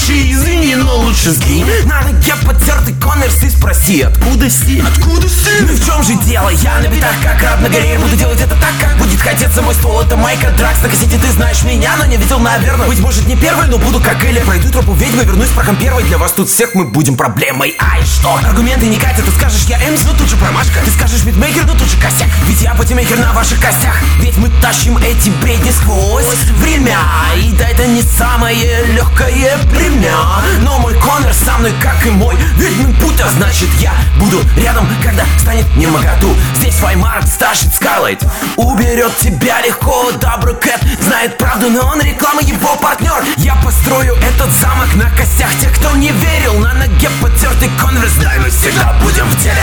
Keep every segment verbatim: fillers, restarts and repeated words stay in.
Молчи, извини, но лучше сгинь. На ноге потертый конверс и спроси, откуда си? Откуда си? Ну и в чем же дело? Я на битах как раб на горе. Буду делать это так, как будет хотеться. Мой ствол это Майка Дракс. На кассете ты знаешь меня, но не видел, наверное. Быть может не первый, но буду как Эля. Пройду тропу ведьмы, вернусь прахом первой. Для вас тут всех мы будем проблемой. Ай, что? Аргументы не катят. Ты скажешь я Эмс, но тут же промашка. Ты скажешь битмейкер, но тут же косяк. Ведь я патимейкер на ваших костях. Ведь мы тащим эти бредни сквозь время. И да, это не самое легкое бремя. Но мой конверс со мной, как и мой ведьмин путь. А значит я буду рядом, когда станет немоготу. Здесь Ваймарк стащит Скарлайт, уберет тебя легко. Добрый Кэт знает правду, но он реклама, его партнер. Я построю этот замок на костях тех, кто не верил. На ноге потертый конверс, дай мы всегда будем в деле.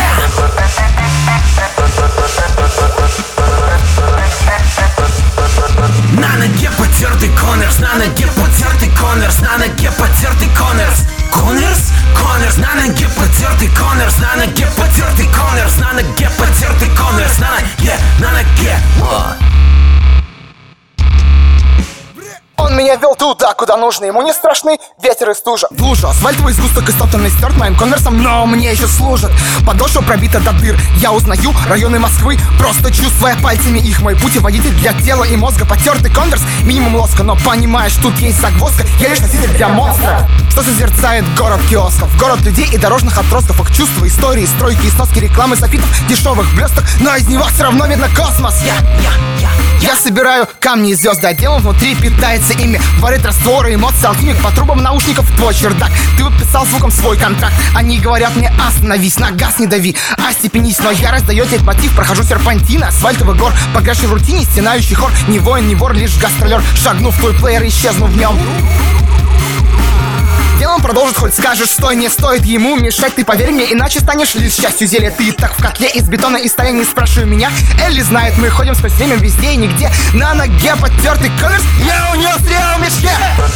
На ноге потертый конверс, на ноге потертый конверс, на ноге потертый конверс. Конверс? Конверс, на ноге потертый конверс, на ноге потертый конверс, на ноге потертый конверс, на ноге, на ноге. Он меня вел туда, куда нужно, ему не страшны ветер и стужа. В лужу асфальтовый сгусток истоптанный стерт моим конверсом, но мне еще служит. Подошва пробита до дыр, я узнаю районы Москвы, просто чувствуя пальцами их. Мой путеводитель для тела и мозга. Потертый конверс, минимум лоска, но понимаешь, тут есть загвоздка. Я лишь носитель для монстра, что созерцает город киосков, город людей и дорожных отростков. Их чувства, истории, стройки и сноски рекламы софитов, дешевых блесток, но из него все равно видно космос. Я, я, я Я собираю камни и звезды, а делом внутри питается ими. Варит растворы, эмоции, алхимик по трубам наушников твой чердак. Ты подписал звуком свой контракт. Они говорят мне остановись, на газ не дави, остепенись. Но я раздаю лейтмотив, прохожу серпантины асфальтовых гор, погрязший в рутине, стенающий хор. Не воин, не вор, лишь гастролер. Шагнув в твой плеер, исчезну в нем. Делом продолжит, хоть скажешь стой, не стоит ему мешать. Ты поверь мне, иначе станешь лишь счастью зелья. Ты и так в котле из бетона и стали, не спрашивай меня. Элли знает, мы ходим сквозь время везде и нигде. На ноге потертый конверс, я унес реал в мешке.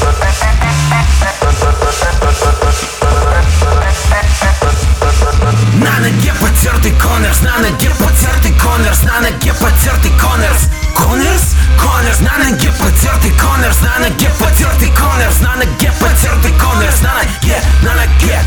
На ноге потертый конверс, на ноге потертый конверс, на ноге потертый конверс. Конверс? Конверс, на ноге потертый конверс, на ноге потертый конверс, на ноге потертый конверс, на ноге, на ноге.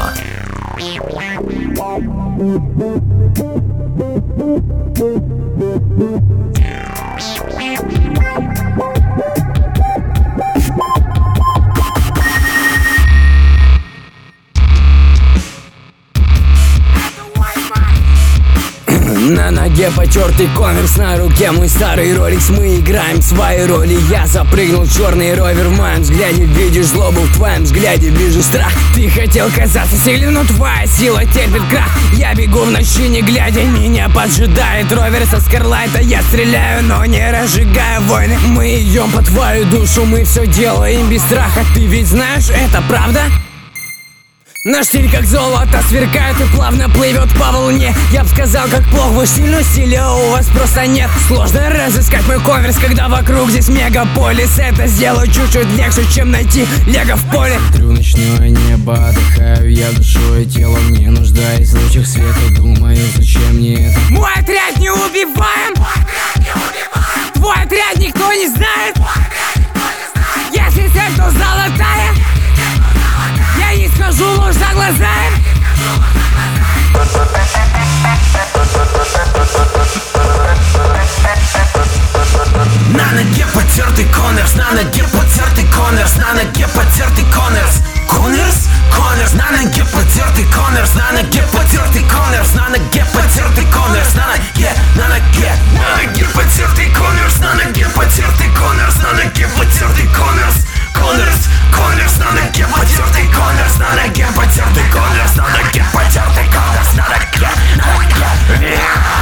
На ноге потертый конверс, на руке мой старый роликс. Мы играем свои роли. Я запрыгнул в черный ровер. В моем взгляде видишь злобу, в твоем взгляде вижу страх. Ты хотел казаться сильным, но твоя сила терпит крах. Я бегу в ночи, не глядя, меня поджидает ровер со Скарлайта. Я стреляю, но не разжигаю войны. Мы идем по твою душу, мы все делаем без страха. Ты ведь знаешь, это правда? Наш стиль как золото сверкает и плавно плывет по волне. Я б сказал, как плохо ваш стиль, но стиля у вас просто нет. Сложно разыскать мой конверс, когда вокруг здесь мегаполис. Это сделаю чуть-чуть легче, чем найти лего в поле. Смотрю ночное небо, отдыхаю я душой и телом, не нуждаясь в лучах света. Думаю, зачем мне это? Мой отряд не убиваем! Твой отряд никто не знает! Если цель, то золотая! Я не скажу ложь за глазами. На ноге потертый конверс, на ноге потертый конверс, на ноге потертый конверс. Конверс? Конверс, на ноге потертый конверс, на ноге потертый конверс, на ноге потертый конверс, на ноге, на ноге. На ноге потертый конверс, на ноге потертый конверс, на ноге потертый конверс. Конверс, конверс, на ноге потертый конверс, на ноге потертый конверс, на ноге потертый конверс, на ноге, на ноге.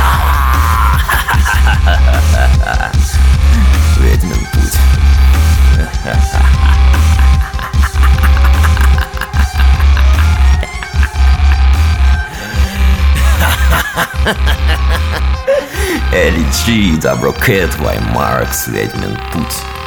Ведьмин путь. Элли Джи, Добрый Кэт, Ваймарк, Ведьмин путь.